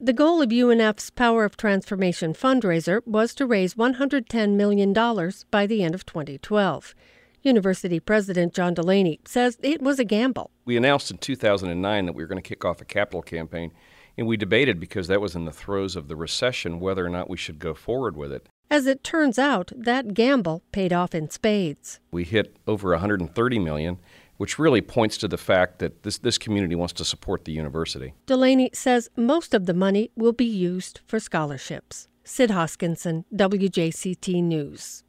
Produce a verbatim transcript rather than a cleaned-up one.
The goal of U N F's Power of Transformation fundraiser was to raise one hundred ten million dollars by the end of twenty twelve. University President John Delaney says it was a gamble. We announced in two thousand nine that we were going to kick off a capital campaign, and we debated, because that was in the throes of the recession, whether or not we should go forward with it. As it turns out, that gamble paid off in spades. We hit over one hundred thirty million dollars, which really points to the fact that this, this community wants to support the university. Delaney says most of the money will be used for scholarships. Sid Hoskinson, W J C T News.